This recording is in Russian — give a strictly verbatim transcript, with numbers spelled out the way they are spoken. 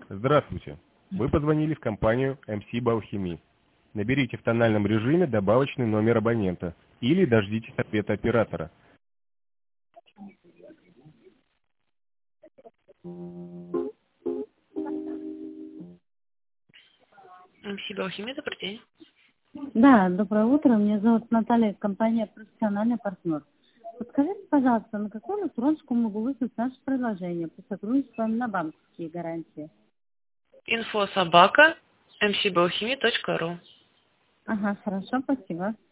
Здравствуйте. Вы позвонили в компанию эм си Bauchemie. Наберите в тональном режиме добавочный номер абонента или дождитесь ответа оператора. эм си Bauchemie, добрый день. Да, доброе утро. Меня зовут Наталья, компания «Профессиональный партнер». Подскажите, пожалуйста, на какую срочку могу выслать наше предложение по сотрудничеству на банковские гарантии? Инфо собака эм си bauchemie точка ру. Ага, хорошо, спасибо.